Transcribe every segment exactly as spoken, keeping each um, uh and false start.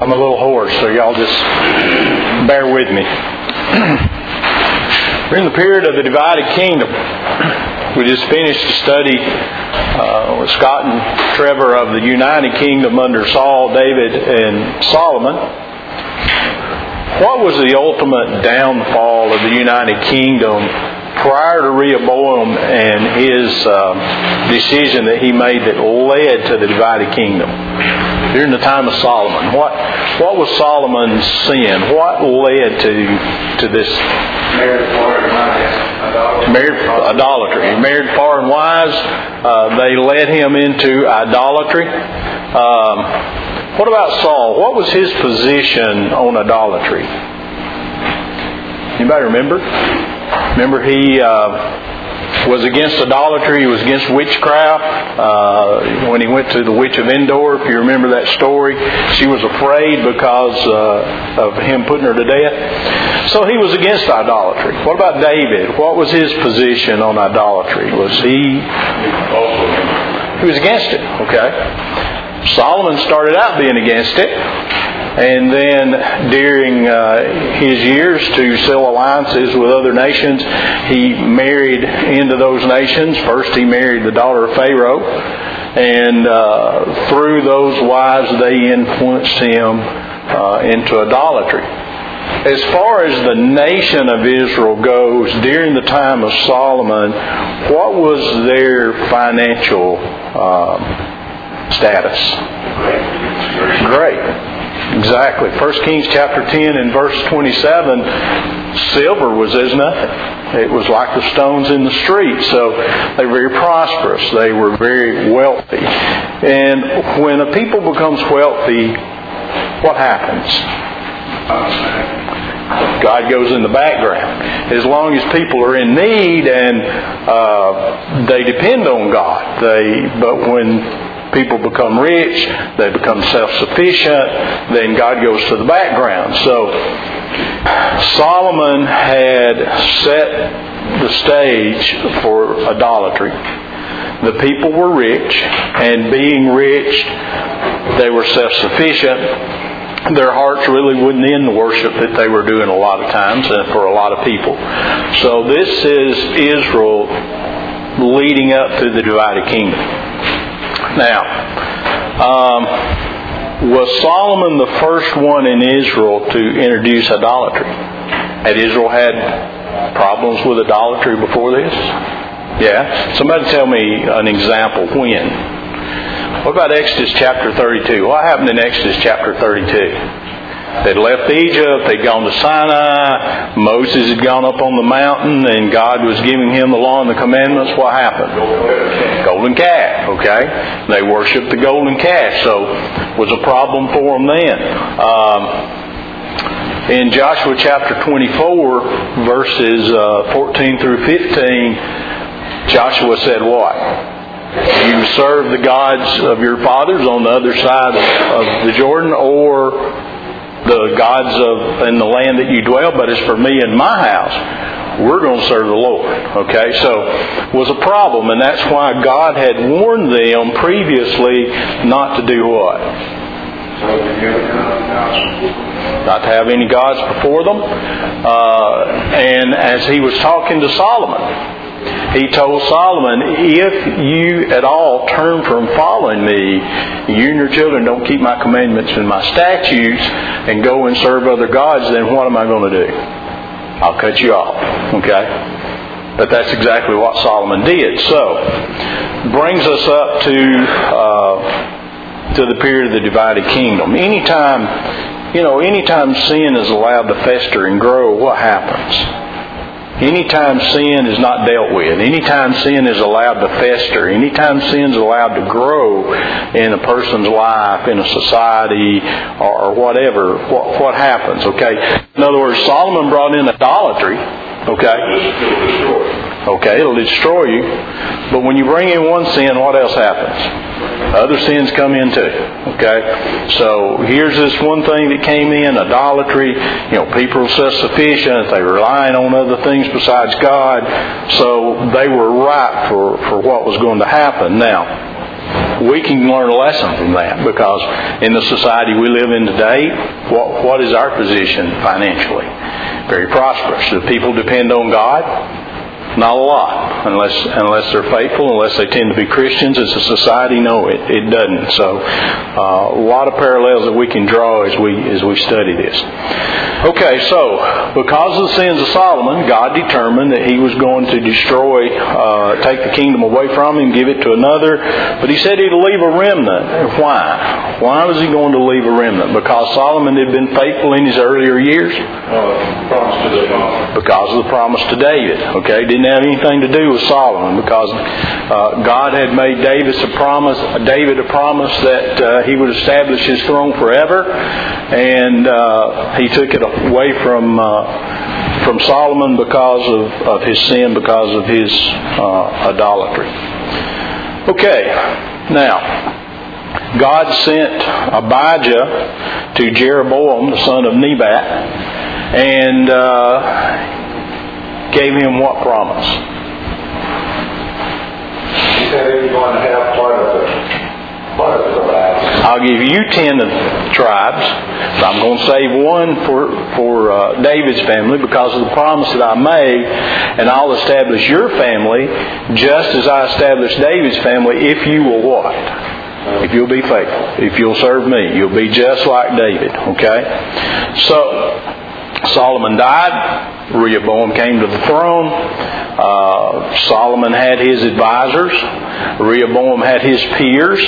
I'm a little hoarse, so y'all just bear with me. We're in the period of the divided kingdom. We just finished a study uh, with Scott and Trevor of the United Kingdom under Saul, David, and Solomon. What was the ultimate downfall of the United Kingdom prior to Rehoboam and his uh, decision that he made that led to the divided kingdom? During the time of Solomon, what what was Solomon's sin? What led to to this? Married foreign wives. Married idolatry. He married foreign wives. Uh, they led him into idolatry. Um, what about Saul? What was his position on idolatry? Anybody remember? Remember he uh, was against idolatry. He was against witchcraft. Uh, when he went to the witch of Endor, if you remember that story, she was afraid because uh, of him putting her to death. So he was against idolatry. What about David? What was his position on idolatry? Was he... He was against it. Okay. Solomon started out being against it. And then during uh, his years to sell alliances with other nations, he married into those nations. First he married the daughter of Pharaoh. And uh, through those wives they influenced him uh, into idolatry. As far as the nation of Israel goes, during the time of Solomon, what was their financial um, status? Great. Exactly. First Kings chapter ten and verse twenty-seven, silver was as nothing. It was like the stones in the street. So they were very prosperous. They were very wealthy. And when a people becomes wealthy, what happens? God goes in the background. As long as people are in need and uh, they depend on God, they but when people become rich, they become self-sufficient, then God goes to the background. So Solomon had set the stage for idolatry. The people were rich, and being rich, they were self-sufficient. Their hearts really wasn't in the worship that they were doing a lot of times and for a lot of people. So this is Israel leading up to the divided kingdom. Now, um, was Solomon the first one in Israel to introduce idolatry? Had Israel had problems with idolatry before this? Yeah? Somebody tell me an example. When? What about Exodus chapter thirty-two? What happened in Exodus chapter thirty-two? They'd left Egypt, they'd gone to Sinai, Moses had gone up on the mountain, and God was giving him the law and the commandments. What happened? Golden calf, okay? They worshipped the golden calf, so it was a problem for them then. Um, in Joshua chapter twenty-four, verses uh, fourteen through fifteen, Joshua said what? You serve the gods of your fathers on the other side of the Jordan, or the gods of in the land that you dwell, but as for me and my house, we're going to serve the Lord. Okay, so it was a problem, and that's why God had warned them previously not to do what? Not to have any gods before them. Uh, and as he was talking to Solomon, he told Solomon, if you at all turn from following me, you and your children don't keep my commandments and my statutes and go and serve other gods, then what am I going to do? I'll cut you off. Okay? But that's exactly what Solomon did. So, brings us up to uh, to the period of the divided kingdom. Anytime, you know, anytime sin is allowed to fester and grow, what happens? Anytime sin is not dealt with, anytime sin is allowed to fester, anytime sin is allowed to grow in a person's life, in a society, or, or whatever, what, what happens? Okay. In other words, Solomon brought in idolatry. Okay. Okay, it'll destroy you. But when you bring in one sin, what else happens? Other sins come in too. Okay? So here's this one thing that came in, idolatry. You know, people are self-sufficient. They were relying on other things besides God. So they were ripe for, for what was going to happen. Now, we can learn a lesson from that, because in the society we live in today, what, what is our position financially? Very prosperous. Do people depend on God? Not a lot, unless unless they're faithful, unless they tend to be Christians. As a society, no, it, it doesn't. So, uh, a lot of parallels that we can draw as we as we study this. Okay, so because of the sins of Solomon, God determined that He was going to destroy, uh, take the kingdom away from him, give it to another. But He said He'd leave a remnant. Why? Why was He going to leave a remnant? Because Solomon had been faithful in his earlier years. Uh, promise to David. Because of the promise to David. Okay, didn't have anything to do with Solomon, because uh, God had made David a promise, David a promise that uh, He would establish His throne forever, and uh, He took it away from uh, from Solomon because of, of his sin, because of his uh, idolatry. Okay, now God sent Abijah to Jeroboam, the son of Nebat, and uh, gave him what promise? He said he was going to have part of the part of the tribes. I'll give you ten of the tribes. But I'm going to save one for for uh, David's family because of the promise that I made, and I'll establish your family just as I established David's family if you will what? If you'll be faithful. If you'll serve me. You'll be just like David. Okay? So Solomon died. Rehoboam came to the throne. Uh, Solomon had his advisors. Rehoboam had his peers.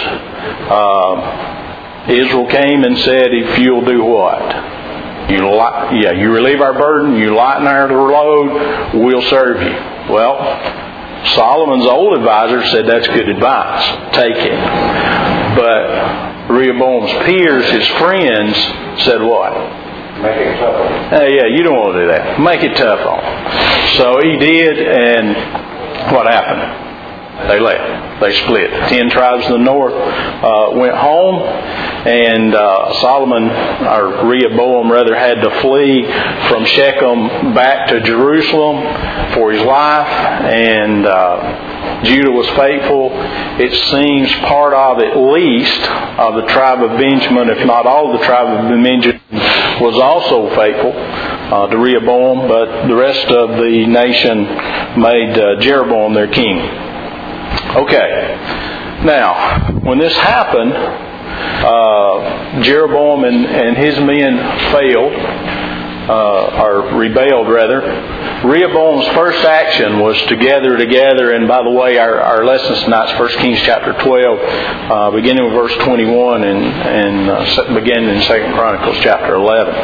Uh, Israel came and said, if you'll do what? You li- yeah, you relieve our burden, you lighten our load, we'll serve you. Well, Solomon's old advisor said that's good advice. Take it. But Rehoboam's peers, his friends, said what? Make it tough on him. Hey, yeah, you don't want to do that. Make it tough on him. So he did, and what happened? They left. They split. Ten tribes in the north uh, went home, and uh, Solomon, or Rehoboam rather, had to flee from Shechem back to Jerusalem for his life, and uh, Judah was faithful. It seems part of, at least, of the tribe of Benjamin, if not all of the tribe of Benjamin, was also faithful uh, to Rehoboam, but the rest of the nation made uh, Jeroboam their king. Okay. Now, when this happened, uh, Jeroboam and, and his men failed, uh, or rebelled rather. Rehoboam's first action was to gather together, and by the way, our, our lesson tonight is First Kings chapter twelve, uh, beginning with verse twenty-one, and, and uh, beginning in Second Chronicles chapter eleven.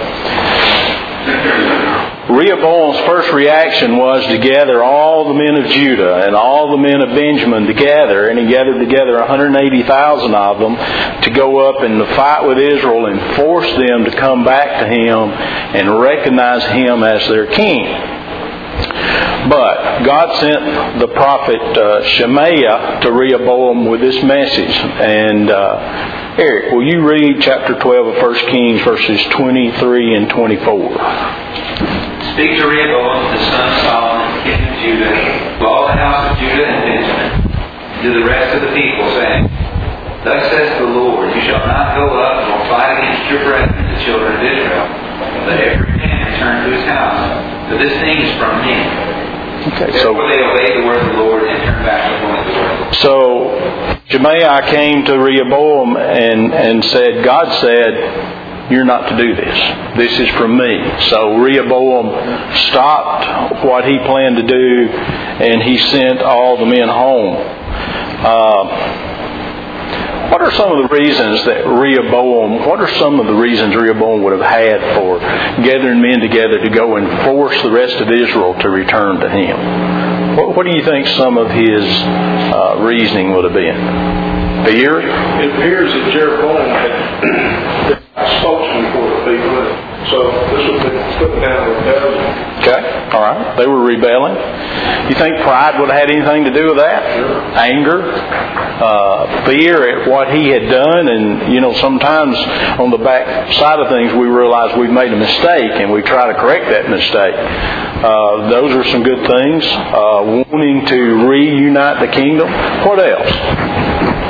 Rehoboam's first reaction was to gather all the men of Judah and all the men of Benjamin together, and he gathered together one hundred eighty thousand of them to go up and to fight with Israel and force them to come back to him and recognize him as their king. But God sent the prophet uh, Shemaiah to Rehoboam with this message. And uh, Eric, will you read chapter twelve of First Kings, verses twenty-three and twenty-four? Speak to Rehoboam, the son of Solomon, king of Judah, to all the house of Judah and Benjamin, and to the rest of the people, saying, Thus says the Lord, you shall not go up nor fight against your brethren, the children of Israel. Let every man return to his house, for this thing is from me. Okay, so therefore they obeyed the word of the Lord and turned back from the word. So Shemaiah came to Rehoboam and, and said, God said, you're not to do this. This is from me. So Rehoboam stopped what he planned to do, and he sent all the men home. Uh, What are some of the reasons that Rehoboam, what are some of the reasons Rehoboam would have had for gathering men together to go and force the rest of Israel to return to him? What, what do you think some of his uh, reasoning would have been? Fear? It appears that Jeroboam had a spokesman for the people, so this would be putting down rebellion. Okay, all right. They were rebelling. You think pride would have had anything to do with that? Sure. Anger, uh, fear at what he had done, and you know, sometimes on the back side of things we realize we've made a mistake and we try to correct that mistake. Uh, those are some good things. Uh, wanting to reunite the kingdom. What else?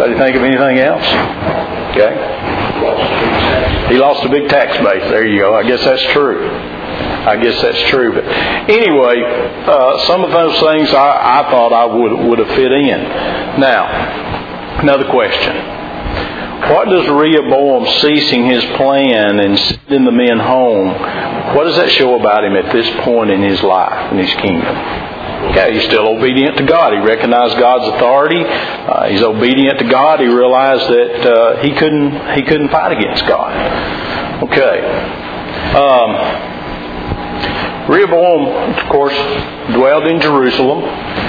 Anybody think of anything else? Okay. He lost a big tax base. There you go. I guess that's true. I guess that's true. But anyway, uh, some of those things I, I thought I would would have fit in. Now, another question. What does Rehoboam ceasing his plan and sending the men home, what does that show about him at this point in his life, in his kingdom? Okay, he's still obedient to God. He recognized God's authority. Uh, he's obedient to God. He realized that uh, he couldn't he couldn't fight against God. Okay. Um, Rehoboam, of course, dwelled in Jerusalem,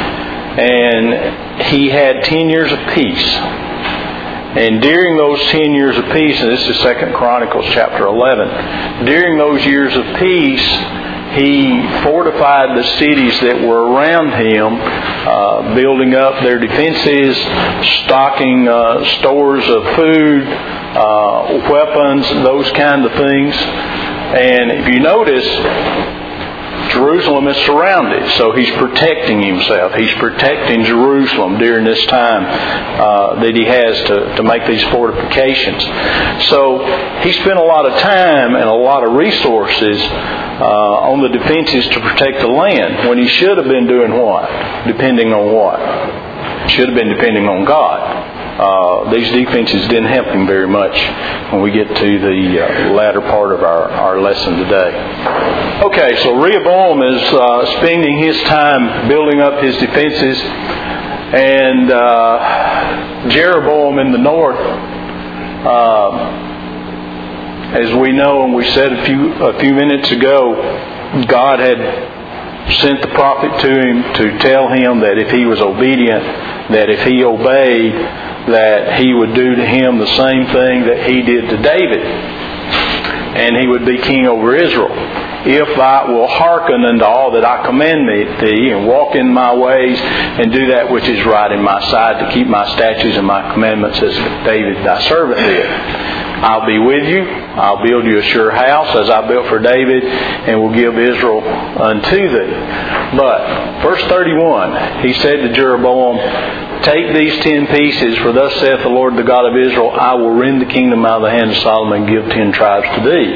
and he had ten years of peace. And during those ten years of peace, and this is Second Chronicles chapter eleven, during those years of peace, he fortified the cities that were around him, uh, building up their defenses, stocking uh, stores of food, uh, weapons, those kind of things. And if you notice, Jerusalem is surrounded, so he's protecting himself. He's protecting Jerusalem during this time uh, that he has to, to make these fortifications. So he spent a lot of time and a lot of resources uh, on the defenses to protect the land, when he should have been doing what? Depending on what? Should have been depending on God. Uh, these defenses didn't help him very much when we get to the uh, latter part of our, our lesson today. Okay, so Rehoboam is uh, spending his time building up his defenses, and uh, Jeroboam in the north, uh, as we know and we said a few a few minutes ago, God had sent the prophet to him to tell him that if he was obedient, that if he obeyed, that he would do to him the same thing that he did to David, and he would be king over Israel. If thou wilt hearken unto all that I command thee, and walk in my ways, and do that which is right in my sight, to keep my statutes and my commandments as David thy servant did. I'll be with you. I'll build you a sure house, as I built for David, and will give Israel unto thee. But, verse thirty-one, he said to Jeroboam, take these ten pieces, for thus saith the Lord, the God of Israel, I will rend the kingdom out of the hand of Solomon, and give ten tribes to thee.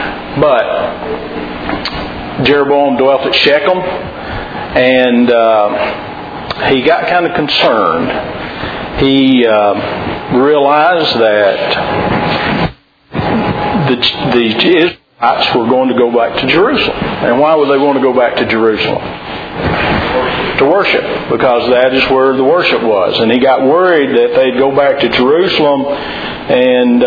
But Jeroboam dwelt at Shechem, and uh, he got kind of concerned. He uh, realized that the, the Israelites were going to go back to Jerusalem. And why would they want to go back to Jerusalem? To worship, because that is where the worship was. And he got worried that they'd go back to Jerusalem and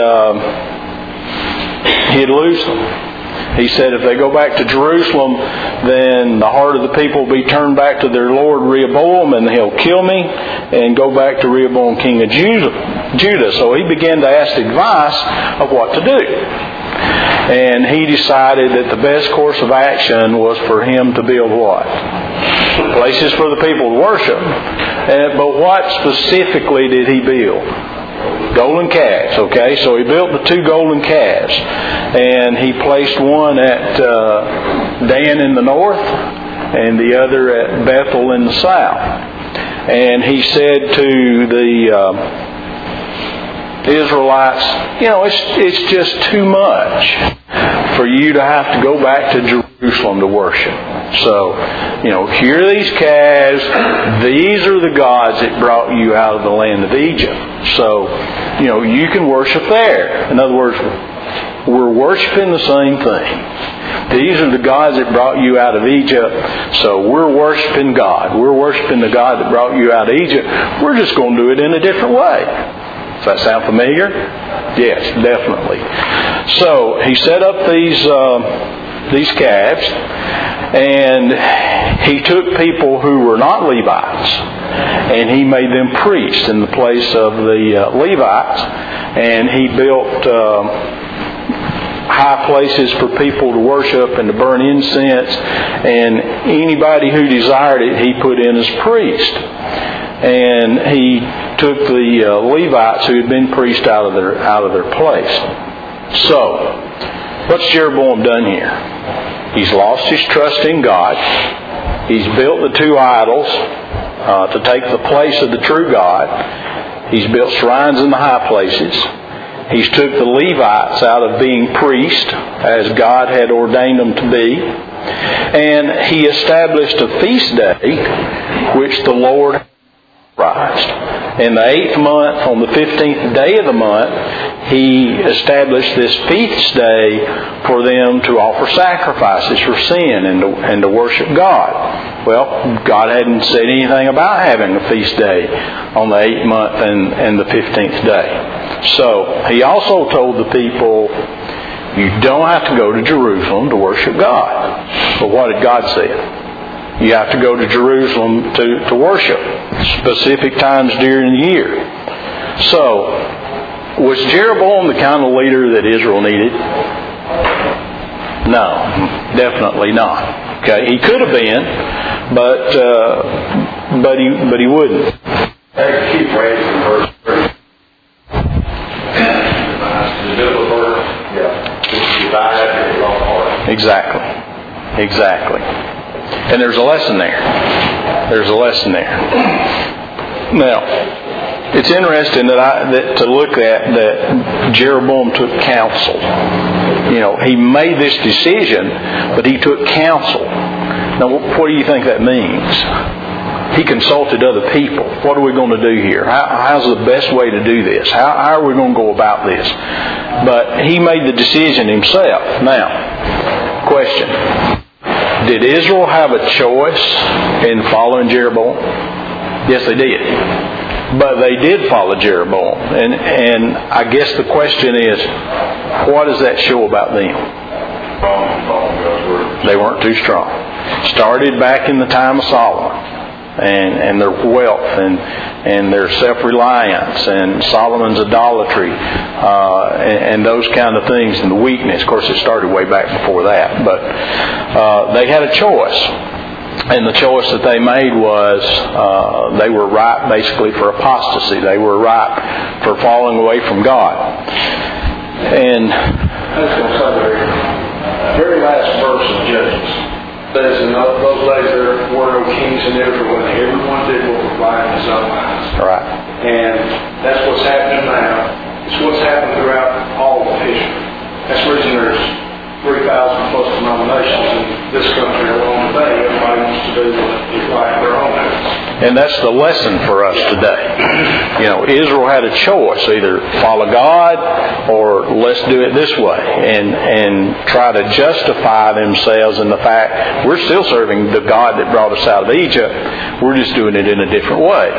uh, he'd lose them. He said if they go back to Jerusalem, then the heart of the people will be turned back to their Lord Rehoboam, and he'll kill me and go back to Rehoboam, king of Judah. So he began to ask advice of what to do. And he decided that the best course of action was for him to build what? Places for the people to worship. And, but what specifically did he build? Golden calves, okay? So he built the two golden calves. And he placed one at uh, Dan in the north and the other at Bethel in the south. And he said to the uh, Israelites, you know, it's, it's just too much for you to have to go back to Jerusalem to worship. So, you know, here are these calves. These are the gods that brought you out of the land of Egypt. So, you know, you can worship there. In other words, we're worshiping the same thing. These are the gods that brought you out of Egypt. So we're worshiping God. We're worshiping the God that brought you out of Egypt. We're just going to do it in a different way. Does that sound familiar? Yes, definitely. So he set up these uh, these calves, and he took people who were not Levites, and he made them priests in the place of the uh, Levites, and he built uh, high places for people to worship and to burn incense, and anybody who desired it he put in as priest. And he took the uh, Levites who had been priests out of their out of their place. So, what's Jeroboam done here? He's lost his trust in God. He's built the two idols uh, to take the place of the true God. He's built shrines in the high places. He's took the Levites out of being priests, as God had ordained them to be. And He established a feast day, which the Lord authorized. In the eighth month, on the fifteenth day of the month, He established this feast day for them to offer sacrifices for sin and to, and to worship God. Well, God hadn't said anything about having a feast day on the eighth month and, and the fifteenth day. So, He also told the people, you don't have to go to Jerusalem to worship God. But what did God say? You have to go to Jerusalem to, to worship specific times during the year. So, was Jeroboam the kind of leader that Israel needed? No, definitely not. Okay, he could have been, but uh, but he but he wouldn't. They keep raising verse three. The middle of verse, yeah, it's divided in your heart. Exactly, exactly. And there's a lesson there. There's a lesson there. Now, it's interesting that I that to look at that Jeroboam took counsel. You know, he made this decision, but he took counsel. Now, what do you think that means? He consulted other people. What are we going to do here? How, how's the best way to do this? How, how are we going to go about this? But he made the decision himself. Now, question. Did Israel have a choice in following Jeroboam? Yes, they did. But they did follow Jeroboam. And, and I guess the question is, what does that show about them? They weren't too strong. Started back in the time of Solomon. And, and their wealth and, and their self-reliance and Solomon's idolatry uh, and, and those kind of things and the weakness. Of course, it started way back before that. But uh, they had a choice. And the choice that they made was uh, they were ripe basically for apostasy. They were ripe for falling away from God. And I was going to say the very last verse of Judges says, in those days there were no kings in Israel, and everyone did what was right in his own eyes. Right. And that's what's happening now. It's what's happened throughout all of history. That's the reason there's three thousand plus denominations in this country alone today. Everybody wants to do what is right in their own eyes. And that's the lesson for us today. You know, Israel had a choice, either follow God or let's do it this way. And and try to justify themselves in the fact we're still serving the God that brought us out of Egypt. We're just doing it in a different way.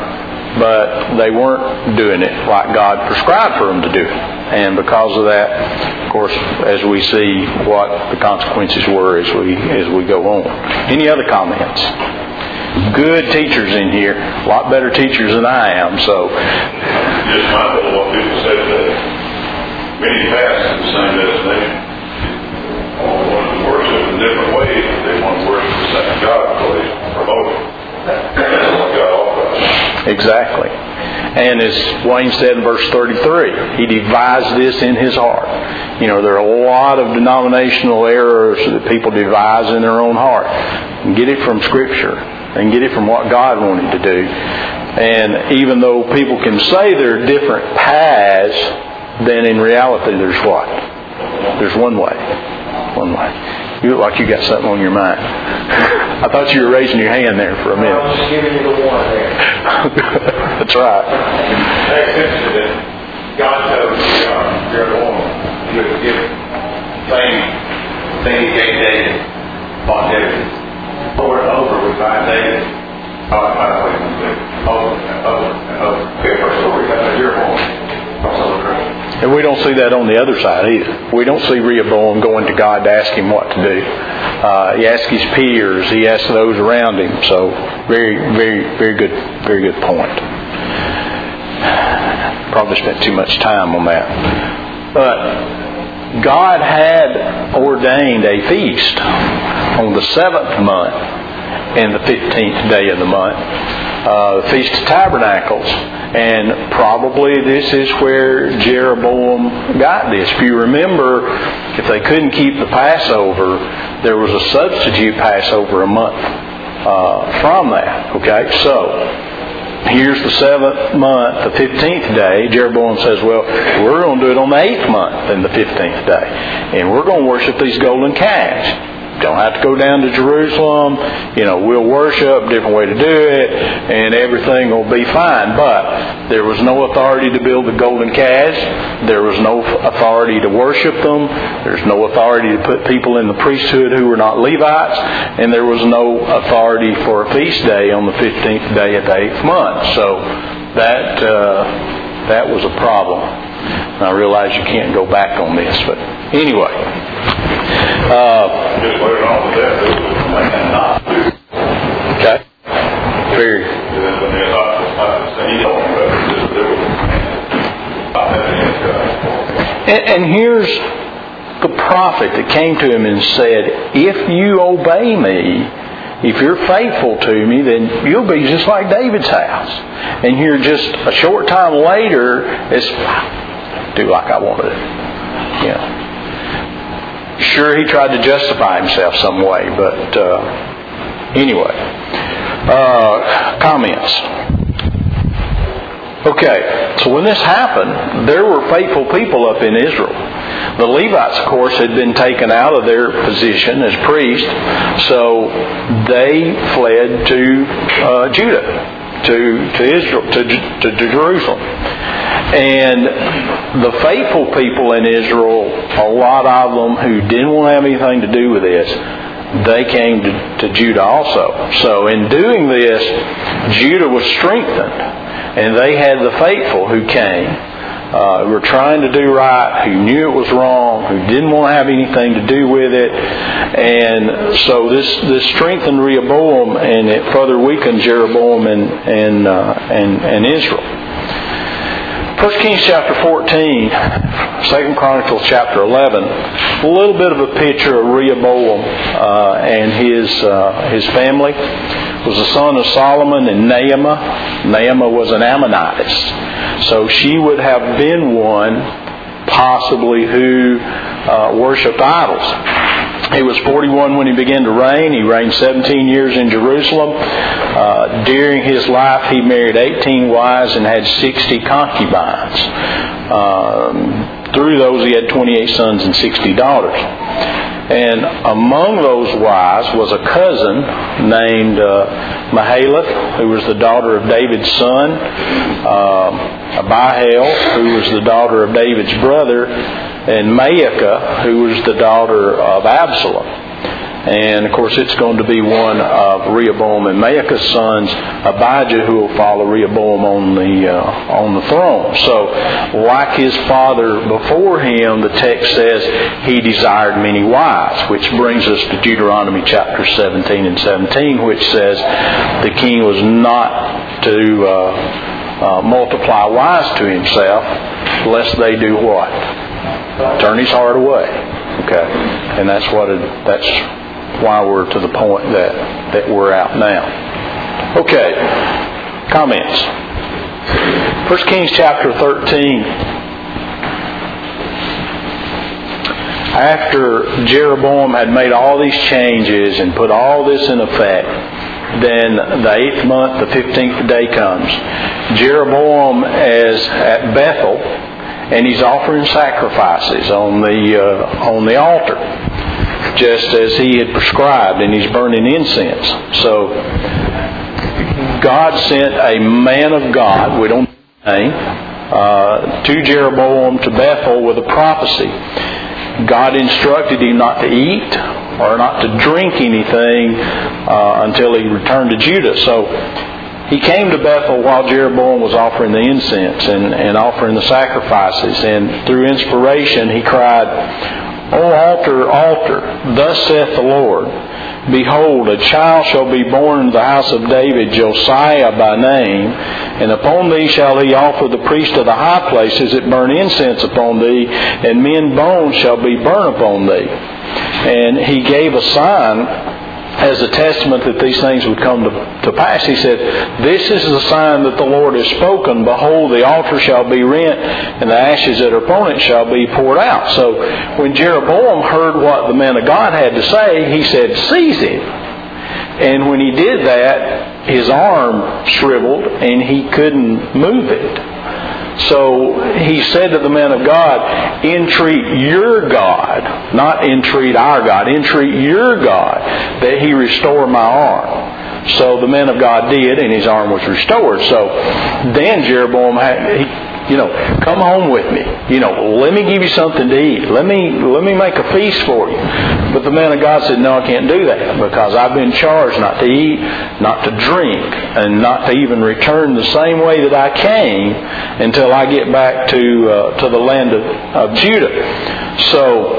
But they weren't doing it like God prescribed for them to do it. And because of that, of course, as we see what the consequences were as we as we go on. Any other comments? Good teachers in here. A lot better teachers than I am, so. Just mindful of what people said today. Many paths to the same destination. All wanted to worship in different ways. They want to worship the same God, so they promote it. That's what God authorized. Exactly. And as Wayne said in verse thirty-three, he devised this in his heart. You know, there are a lot of denominational errors that people devise in their own heart. And get it from Scripture. And get it from what God wanted to do. And even though people can say there are different paths, then in reality there's what? There's one way. One way. You look like you got something on your mind. I thought you were raising your hand there for a minute. I was just giving you the one there. That's right. That's interesting. God tells uh, Jeroboam he would give same thing he gave David on David. Over and over we find David talking about what he was doing. Over and over and over. We have our story about Jeroboam. And we don't see that on the other side either. We don't see Rehoboam going to God to ask him what to do. Uh, he asks his peers. He asks those around him. So very, very, very good, very good point. Probably spent too much time on that. But God had ordained a feast on the seventh month and the fifteenth day of the month, uh, the Feast of Tabernacles. And probably this is where Jeroboam got this. If you remember, if they couldn't keep the Passover, there was a substitute Passover a month uh, from that. Okay, so here's the seventh month, the fifteenth day. Jeroboam says, well, we're going to do it on the eighth month and the fifteenth day. And we're going to worship these golden calves. Don't have to go down to Jerusalem. You know, we'll worship, different way to do it, and everything will be fine. But there was no authority to build the golden calves. There was no authority to worship them. There's no authority to put people in the priesthood who were not Levites. And there was no authority for a feast day on the fifteenth day of the eighth month. So that uh, that was a problem. And I realize you can't go back on this, but anyway. Uh, Just later on with that, there was a man not to. okay. Very. And, and here's the prophet that came to him and said, if you obey me, if you're faithful to me, then you'll be just like David's house. And here just a short time later, it's do like I wanted it. You know. Sure, he tried to justify himself some way, but uh, anyway. Uh, comments. Okay, so when this happened, there were faithful people up in Israel. The Levites, of course, had been taken out of their position as priests, so they fled to uh, Judah, to to Israel, to, to, to Jerusalem. And the faithful people in Israel, a lot of them who didn't want to have anything to do with this, they came to, to Judah also. So in doing this, Judah was strengthened. And they had the faithful who came, uh, who were trying to do right, who knew it was wrong, who didn't want to have anything to do with it. And so this, this strengthened Rehoboam, and it further weakened Jeroboam and, and, uh, and, and Israel. First Kings chapter fourteen, Second Chronicles chapter eleven, a little bit of a picture of Rehoboam uh, and his uh, his family. Was the son of Solomon and Naamah. Naamah was an Ammonitess, so she would have been one possibly who uh, worshipped idols. He was forty-one when he began to reign. He reigned seventeen years in Jerusalem. Uh, during his life, he married eighteen wives and had sixty concubines. Um, through those, he had twenty-eight sons and sixty daughters. And among those wives was a cousin named uh, Mahalath, who was the daughter of David's son, uh, Abihail, who was the daughter of David's brother, and Maacah, who was the daughter of Absalom. And of course, it's going to be one of Rehoboam and Maacah's sons, Abijah, who will follow Rehoboam on the uh, on the throne. So, like his father before him, the text says he desired many wives, which brings us to Deuteronomy chapter seventeen and seventeen, which says the king was not to uh, uh, multiply wives to himself, lest they do what? Turn his heart away. Okay, and that's what it, that's. why we're to the point that, that we're at now. Okay, comments. First Kings chapter thirteen. After Jeroboam had made all these changes and put all this in effect, then the eighth month, the fifteenth day comes. Jeroboam is at Bethel, and he's offering sacrifices on the uh, on the altar, just as he had prescribed, and he's burning incense. So God sent a man of God, we don't know his name, uh, to Jeroboam to Bethel with a prophecy. God instructed him not to eat or not to drink anything uh, until he returned to Judah. So he came to Bethel while Jeroboam was offering the incense and, and offering the sacrifices. And through inspiration he cried, O altar, altar, thus saith the Lord, behold, a child shall be born in the house of David, Josiah by name, and upon thee shall he offer the priest of the high places that burn incense upon thee, and men's bones shall be burnt upon thee. And he gave a sign as a testament that these things would come to, to pass. He said, this is the sign that the Lord has spoken. Behold, the altar shall be rent, and the ashes that are upon it shall be poured out. So when Jeroboam heard what the man of God had to say, he said, seize him. And when he did that, his arm shriveled and he couldn't move it. So he said to the man of God, entreat your God, not entreat our God, entreat your God that he restore my arm. So the man of God did, and his arm was restored. So then Jeroboam had, he, you know, come home with me. You know, let me give you something to eat. Let me let me make a feast for you. But the man of God said, no, I can't do that, because I've been charged not to eat, not to drink, and not to even return the same way that I came until I get back to uh, to the land of, of Judah. So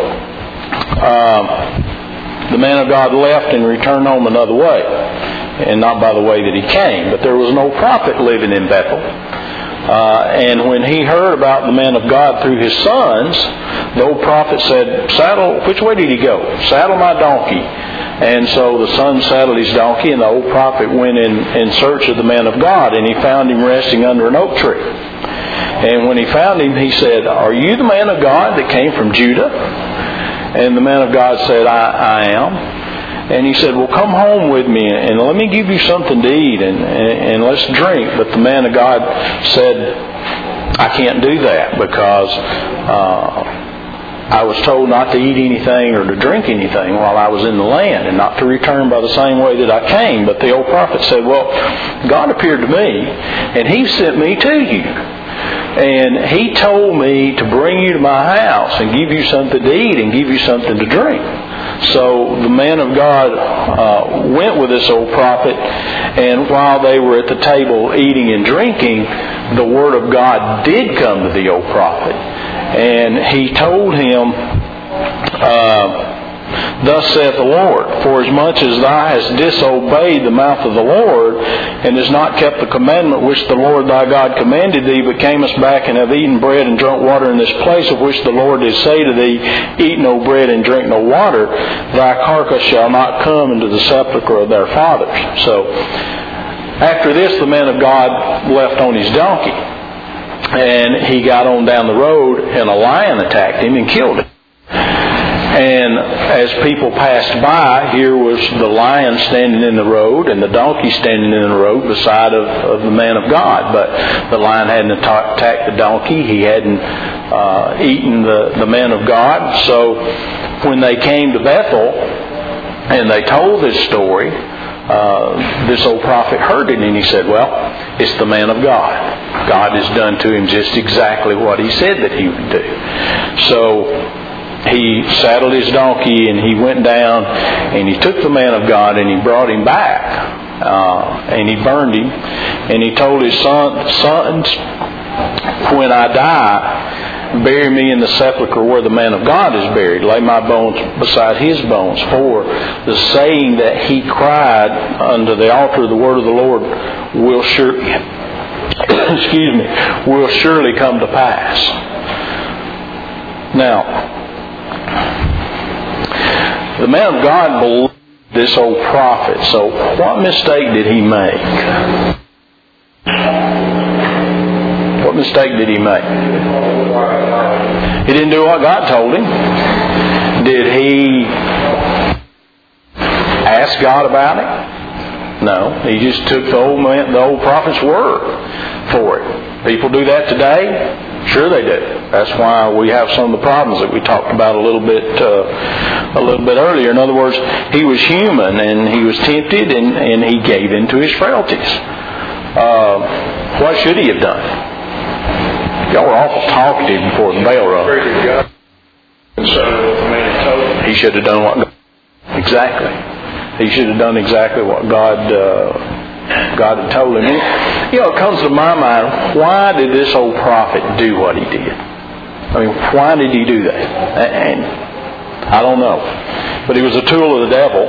um, the man of God left and returned home another way, and not by the way that he came. But there was no prophet living in Bethel. Uh, and when he heard about the man of God through his sons, the old prophet said, saddle, which way did he go? Saddle my donkey. And so the son saddled his donkey, and the old prophet went in, in search of the man of God, and he found him resting under an oak tree. And when he found him, he said, are you the man of God that came from Judah? And the man of God said, I, I am. And he said, well, come home with me and let me give you something to eat and, and, and let's drink. But the man of God said, I can't do that, because uh, I was told not to eat anything or to drink anything while I was in the land, and not to return by the same way that I came. But the old prophet said, well, God appeared to me and he sent me to you. And he told me to bring you to my house and give you something to eat and give you something to drink. So the man of God uh, went with this old prophet, and while they were at the table eating and drinking, the Word of God did come to the old prophet. And he told him, uh, thus saith the Lord, for as much as thou hast disobeyed the mouth of the Lord, and hast not kept the commandment which the Lord thy God commanded thee, but camest back and have eaten bread and drunk water in this place, of which the Lord did say to thee, eat no bread and drink no water, thy carcass shall not come into the sepulchre of their fathers. So after this, the man of God left on his donkey, and he got on down the road, and a lion attacked him and killed him. And as people passed by, here was the lion standing in the road and the donkey standing in the road beside of, of the man of God. But the lion hadn't attacked the donkey. He hadn't uh, eaten the, the man of God. So when they came to Bethel and they told this story, uh, this old prophet heard it, and he said, well, it's the man of God. God has done to him just exactly what he said that he would do. So he saddled his donkey and he went down and he took the man of God and he brought him back uh, and he burned him, and he told his son, sons, when I die, bury me in the sepulchre where the man of God is buried. Lay my bones beside his bones. For the saying that he cried under the altar of the word of the Lord will surely, excuse me, will surely come to pass. Now, the man of God believed this old prophet. So what mistake did he make? What mistake did he make? He didn't do what God told him. Did he ask God about it? No. He just took the old man, the old prophet's word for it. People do that today. Sure they do. That's why we have some of the problems that we talked about a little bit uh, a little bit earlier. In other words, he was human and he was tempted and, and he gave in to his frailties. Uh, what should he have done? Y'all were awful talkative before the bell rung. He should have done what God... Exactly. He should have done exactly what God... Uh, God had told him. And, you know, it comes to my mind, why did this old prophet do what he did? I mean, why did he do that? And I don't know. But he was a tool of the devil.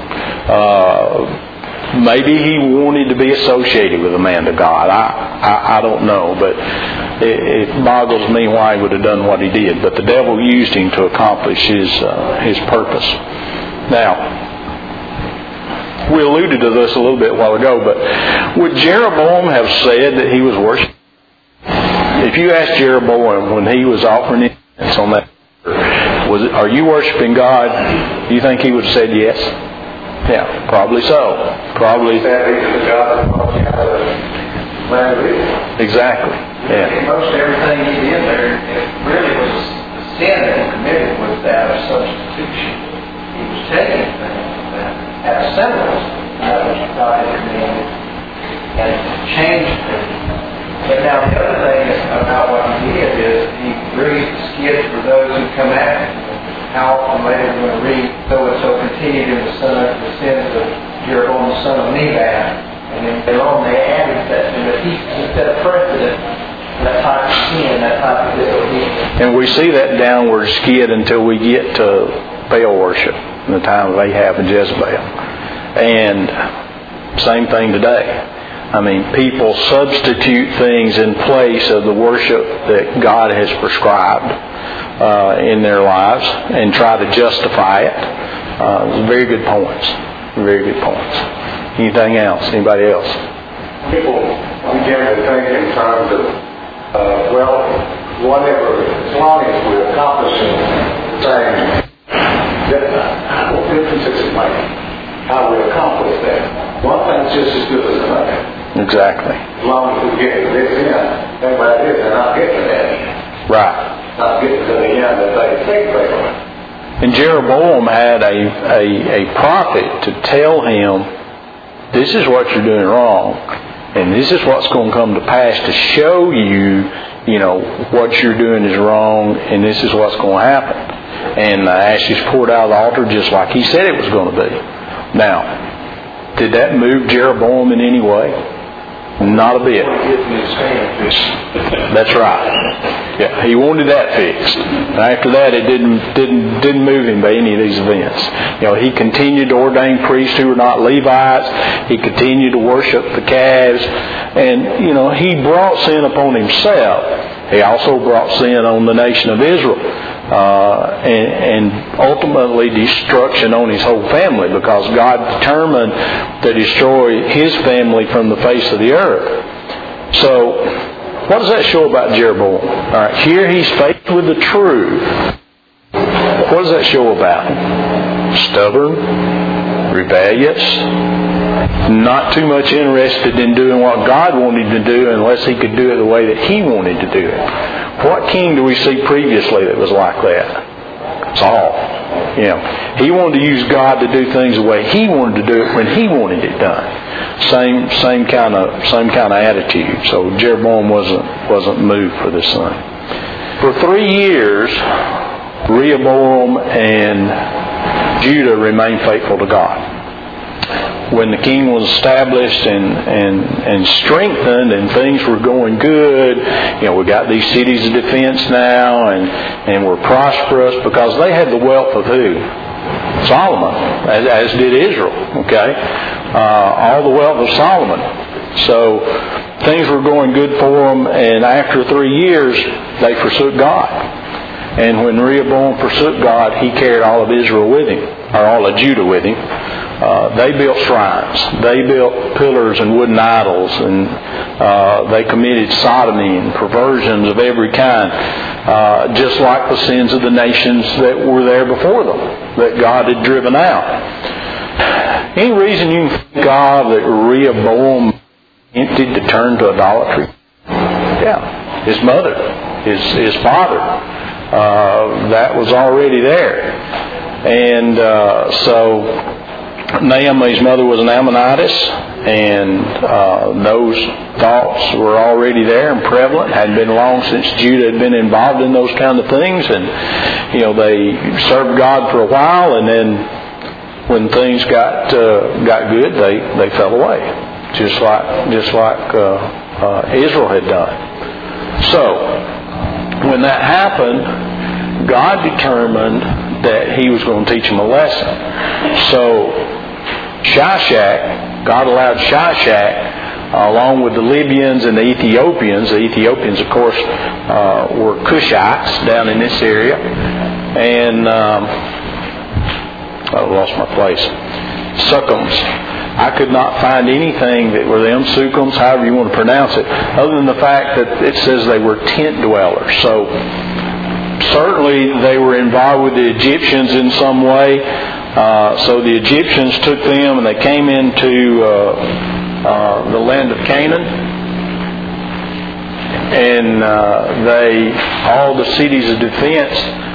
Uh, maybe he wanted to be associated with the man of God. I, I, I don't know. But it, it boggles me why he would have done what he did. But the devil used him to accomplish his, uh, his purpose. Now, we alluded to this a little bit a while ago, but would Jeroboam have said that he was worshiping? If you asked Jeroboam when he was offering incense on that, was it, are you worshiping God? Do you think he would have said yes? Yeah, probably so. Probably. Exactly. Yeah. Most everything he did there, it really was the sin that he committed was that of substitution. He was taking things that had a semblance of what God had commanded and changed things. But now the other thing about what he did is he raised the skid for those who come after him. How often later we're going to read, so and so continued in the son of the sins of Jeroboam the son of Nebat. And then later on they added that, but he set a precedent for that type of sin, that type of disobedience. And we see that downward skid until we get to Baal worship in the time of Ahab and Jezebel. And same thing today. I mean, people substitute things in place of the worship that God has prescribed uh, in their lives and try to justify it. Uh, very good points. Very good points. Anything else? Anybody else? People begin to think in terms of, uh, well, whatever, as long as we're accomplishing the same, what difference does it make how we accomplish that? One thing's just as good as another. Exactly. As long as we get to this end, everybody is, they're not getting to that end. Right. Not getting to the end that they think they are. And Jeroboam had a, a, a prophet to tell him, this is what you're doing wrong, and this is what's going to come to pass to show you, you know, what you're doing is wrong, and this is what's going to happen. And the ashes poured out of the altar just like he said it was going to be. Now, did that move Jeroboam in any way? Not a bit. That's right. Yeah, he wanted that fixed. And after that, it didn't didn't didn't move him by any of these events. You know, he continued to ordain priests who were not Levites. He continued to worship the calves, and you know, he brought sin upon himself. He also brought sin on the nation of Israel, uh, and, and ultimately destruction on his whole family, because God determined to destroy his family from the face of the earth. So, what does that show about Jeroboam? All right, here he's faced with the truth. What does that show about him? Stubborn, rebellious, not too much interested in doing what God wanted to do unless he could do it the way that he wanted to do it. What king do we see previously that was like that? Saul. You know, he wanted to use God to do things the way he wanted to do it when he wanted it done. Same same kind of same kind of attitude. So Jeroboam wasn't wasn't moved for this thing. For three years, Rehoboam and Judah remained faithful to God. When the king was established and, and, and strengthened and things were going good, you know, we got these cities of defense now and, and we're prosperous because they had the wealth of who? Solomon, as, as did Israel, okay? Uh, all the wealth of Solomon. So things were going good for them, and after three years, they forsook God. And when Rehoboam forsook God, he carried all of Israel with him, or all of Judah with him. Uh, they built shrines. They built pillars and wooden idols, and uh, they committed sodomy and perversions of every kind, uh, just like the sins of the nations that were there before them, that God had driven out. Any reason you can think of that Rehoboam emptied to turn to idolatry? Yeah, his mother, his his father, uh, that was already there, and uh, so. Naomi's mother was an Ammonitess, and uh, those thoughts were already there and prevalent. Hadn't been long since Judah had been involved in those kind of things, and you know, they served God for a while, and then when things got uh, got good, they, they fell away, just like just like uh, uh, Israel had done. So when that happened, God determined that He was going to teach them a lesson. So Shishak, God allowed Shishak, uh, along with the Libyans and the Ethiopians. The Ethiopians, of course, uh, were Cushites down in this area. And um, I lost my place. Sukkums. I could not find anything that were them, Sukkums, however you want to pronounce it, other than the fact that it says they were tent dwellers. So certainly they were involved with the Egyptians in some way. Uh, so the Egyptians took them and they came into uh, uh, the land of Canaan. And uh, they, all the cities of defense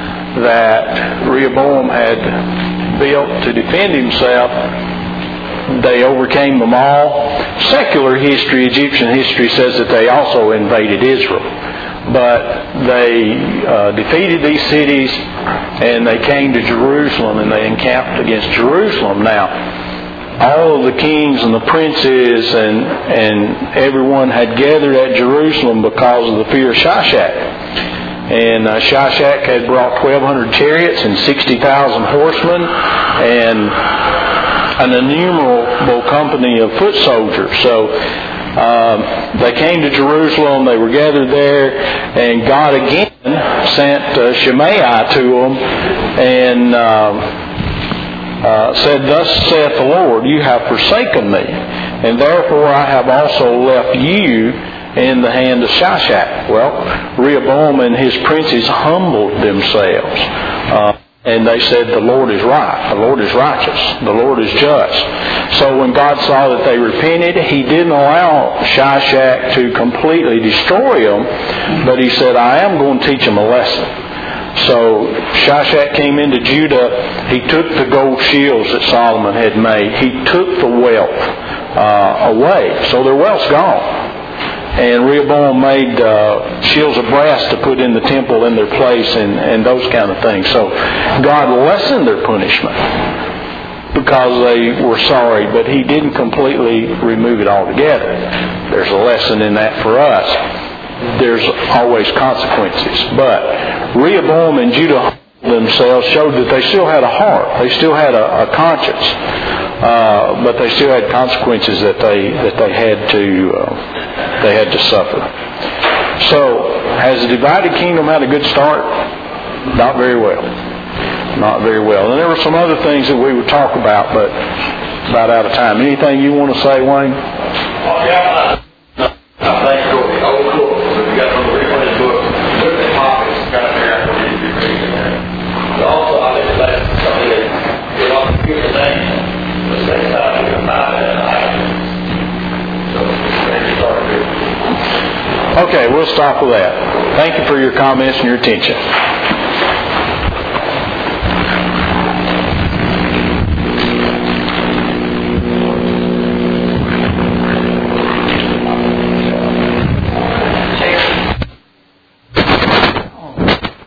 that Rehoboam had built to defend himself, they overcame them all. Secular history, Egyptian history, says that they also invaded Israel. But they uh, defeated these cities and they came to Jerusalem and they encamped against Jerusalem. Now, all of the kings and the princes and, and everyone had gathered at Jerusalem because of the fear of Shishak. And uh, Shishak had brought twelve hundred chariots and sixty thousand horsemen and an innumerable company of foot soldiers. So um, they came to Jerusalem, they were gathered there, and God again sent uh, Shimei to them and um, uh, said, "Thus saith the Lord, you have forsaken me, and therefore I have also left you in the hand of Shishak." Well, Rehoboam and his princes humbled themselves. Uh, And they said, the Lord is right. The Lord is righteous. The Lord is just. So when God saw that they repented, He didn't allow Shishak to completely destroy them, but He said, I am going to teach them a lesson. So Shishak came into Judah. He took the gold shields that Solomon had made. He took the wealth uh, away. So their wealth's gone. And Rehoboam made uh, shields of brass to put in the temple in their place and, and those kind of things. So God lessened their punishment because they were sorry, but He didn't completely remove it altogether. There's a lesson in that for us. There's always consequences. But Rehoboam and Judah themselves showed that they still had a heart. They still had a, a conscience. Uh, but they still had consequences that they that they had to uh, they had to suffer. So, has the divided kingdom had a good start? Not very well. Not very well. And there were some other things that we would talk about, but about out of time. Anything you want to say, Wayne? Oh, yeah. I think the old book, we got from the reprinted book, look at the topics, got there after we read it there. But also, I think that's something that we're not computer things. The same time we come out and I so maybe start here. Okay, we'll stop with that. Thank you for your comments and your attention.